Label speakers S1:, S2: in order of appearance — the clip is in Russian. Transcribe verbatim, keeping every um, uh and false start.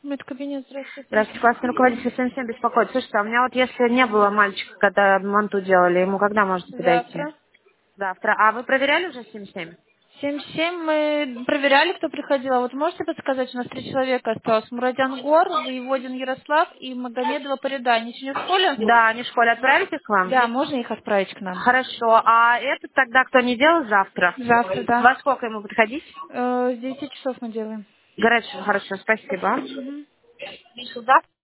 S1: Медкабинет, здравствуйте.
S2: Здравствуйте, классный руководитель семь семь беспокоит. Слушайте, а у меня вот если не было мальчика, когда манту делали, ему когда можете подойти?
S1: Завтра.
S2: Завтра. А вы проверяли уже семь семь?
S1: семь семь мы проверяли, кто приходил. А вот можете подсказать, у нас три человека осталось. Мурадян Гор, Воеводин Ярослав и Магомедова Парида. Они еще не в школе?
S2: Да, они в школе отправите к вам?
S1: Да, можно их отправить к нам?
S2: Хорошо. А этот тогда, кто не делал, завтра?
S1: Завтра, да.
S2: Во сколько ему приходить?
S1: Э, С девяти часов мы делаем.
S2: Хорошо, хорошо, спасибо.
S1: Мгм.
S2: Завтра?